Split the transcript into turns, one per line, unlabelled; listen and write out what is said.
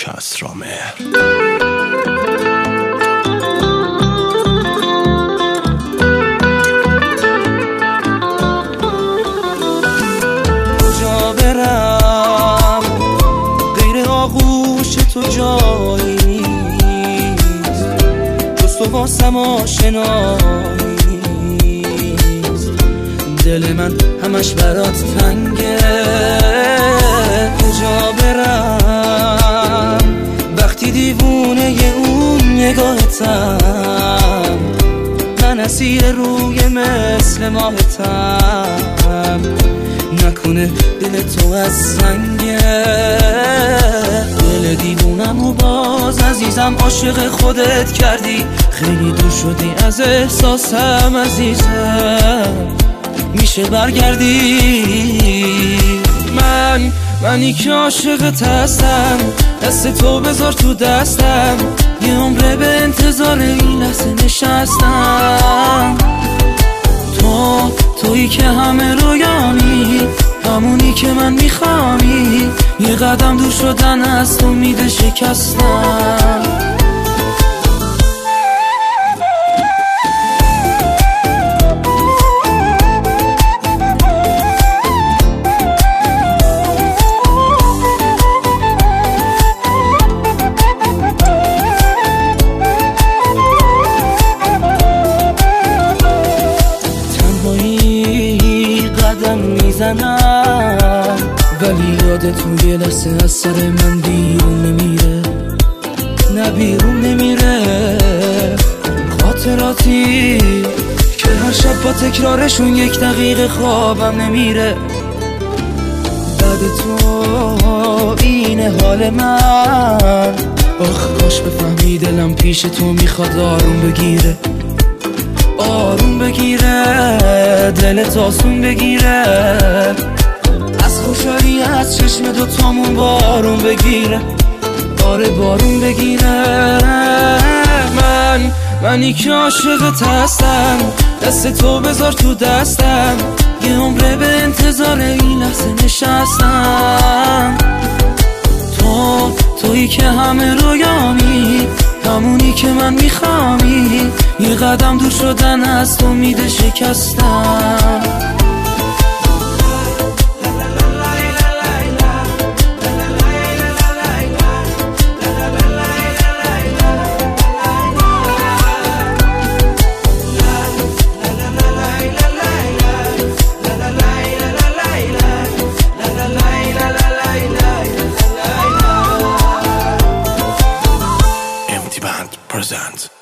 کسرامهر.
کجا برم غیر آغوش تو جایی نیست، جز تو واسم آشنایی نیست. دل من همش برات تنگه، کجا برم وقتی دیوونه اون نگاهتم، من اسیر روی مثل ماهتم. نکنه دل تو از سنگه، دل دیوونم و باز عزیزم عاشق خودت کردی. خیلی دور شدی از احساسم عزیزم، میشه برگردی؟ منی که عاشقت هستم، دست تو بذار تو دستم، یه عمره به انتظار این لحظه نشستم. تویی که همه رویامی، همونی که من میخوامی، یه قدم دور شدن از تو امید شکستم. میزنم ولی یادت یه لحظه از سر من بیرون نمیره، نه بیرون نمیره. خاطراتی که هر شب با تکرارشون یک دقیقه خوابم نمیره. بعد تو اینه حال من، آخ کاش بفهمی دلم پیش تو میخواد آروم بگیره، آروم بگیره، دلت آسون بگیره، از خوشحالی از چشم دوتامون بارون بگیره، آره بارون بگیره. منی که عاشقت هستم، دست تو بذار تو دستم، یه عمره به انتظار این لحظه نشستم. تویی که همه رویامی، همونی که من میخوامی، یه قدم دور شدن از تو امید شکستم.
Empty Band presents